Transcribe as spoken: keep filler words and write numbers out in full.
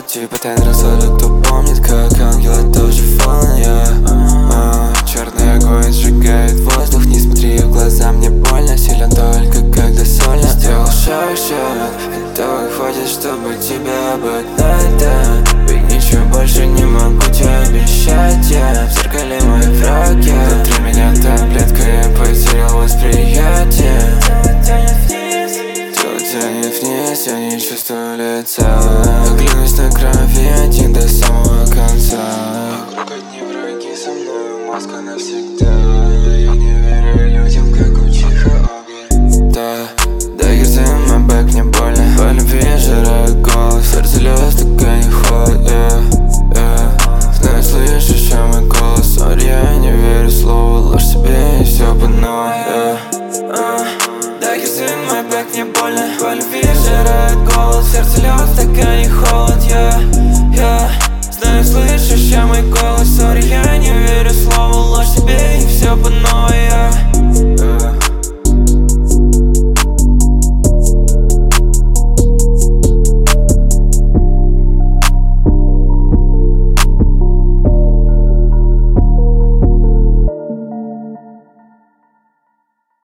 Типа тайный рассудок, кто помнит, как ангелы тоже фон, yeah. а, Черный огонь сжигает воздух. Не смотри в глаза, мне больно. Силен только когда сольно. Сделал шаг, шаг, этого хватит, чтобы тебя обогнать, да. Ведь ничего больше не могу тебе обещать, я в зеркале мой враг, я. Внутри меня таблетка, я потерял восприятие. Тело тянет вниз, я не чувствую лица. Оглянусь на крови, один до самого конца. Вокруг одни враги, со мной маска навсегда. Я не